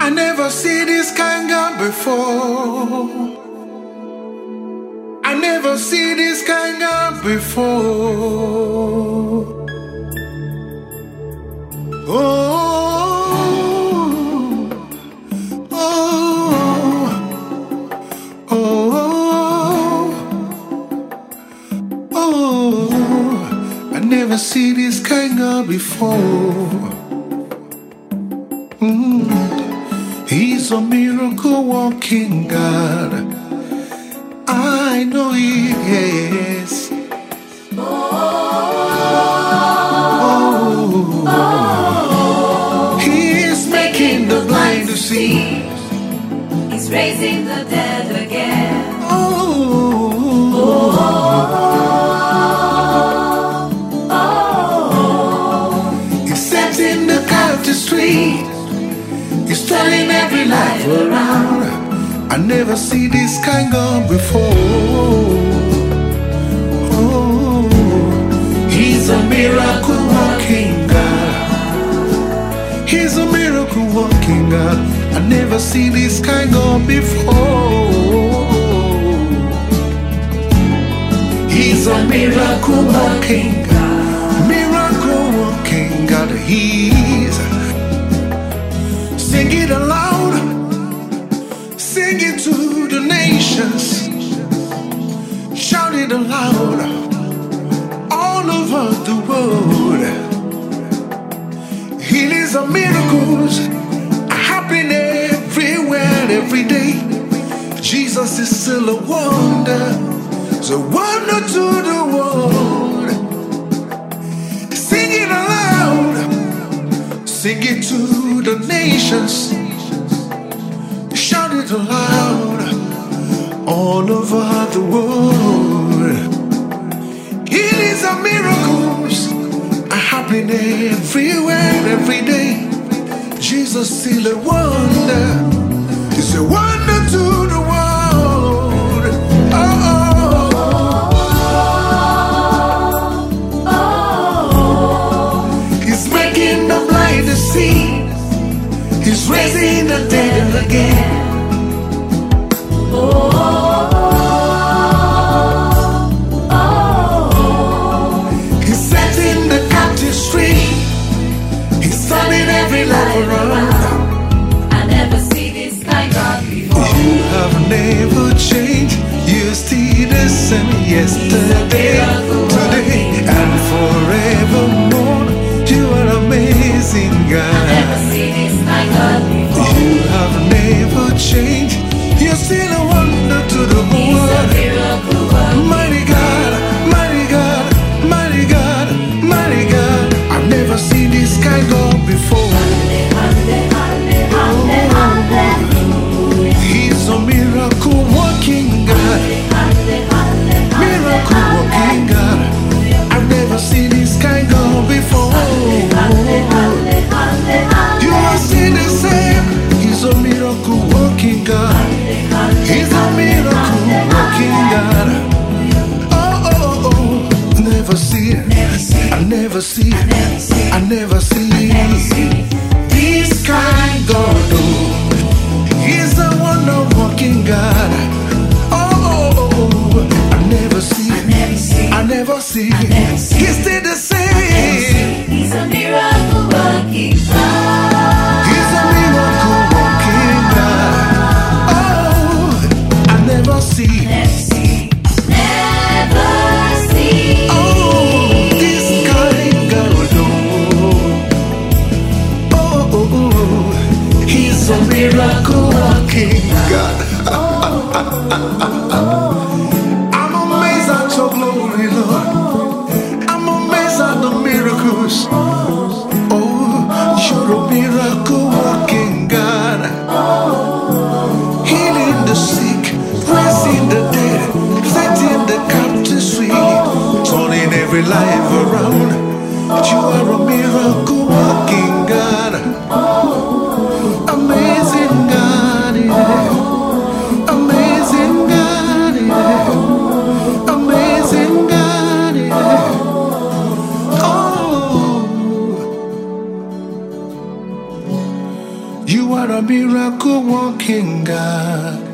I never see this kind God before. I never see this kind God before. Oh, oh, oh, oh. I never see this kind God before. He's a miracle walking God. I know He is. Oh, He is making the blind to see. He's raising the dead again. He's setting the captives free. He's turning every life around. I never see this kind God before. Oh, He's a miracle walking God. He's a miracle walking God. I never see this kind God before. He's a miracle walking God. Miracle walking God. He's. Sing it aloud, sing it to the nations, shout it aloud, all over the world. Healings and miracles are happening everywhere, every day. Jesus is still a wonder, it's a wonder to the world. Sing it aloud, sing it to the nations, shout it aloud, all over the world. Healings and miracles are happening everywhere, every day. Jesus still a wonder, He's a wonder to the world. Oh, He's making the blind to see. He's raising the dead again. He's setting the captives free. He's turning every life around. I never see this kind God before. You have never changed. You're still the same yesterday, today, and forevermore. You are amazing, God. I never see this kind God before. You have never changed. You're still a wonder to the He's a world. miracle working. Mighty God, mighty God, mighty God, mighty God. I've never seen this kind God before. He's a miracle working God. Miracle working God. I've never seen this kind God before. You are still the same. He's a miracle working God. He's a miracle working God. Oh, oh, oh. Never see it. I never see it. I never see this kind God. Oh, He's a wonder working God. Oh, oh, oh. I never see it. I never see it. He's still the same. He's a miracle working God. He's a miracle working God. Oh, I never see. Never see. Oh, this kind God. Oh, oh, oh, oh. He's a miracle working God. I'm amazed at your glory, Lord. I'm amazed at the miracles. Oh, you're a miracle working God. Healing the sick, raising the dead, setting the captives free, turning every life around. You are a miracle working God. Amazing God, yeah. Amazing God, yeah. Amazing God, yeah. Oh, You are a miracle working God.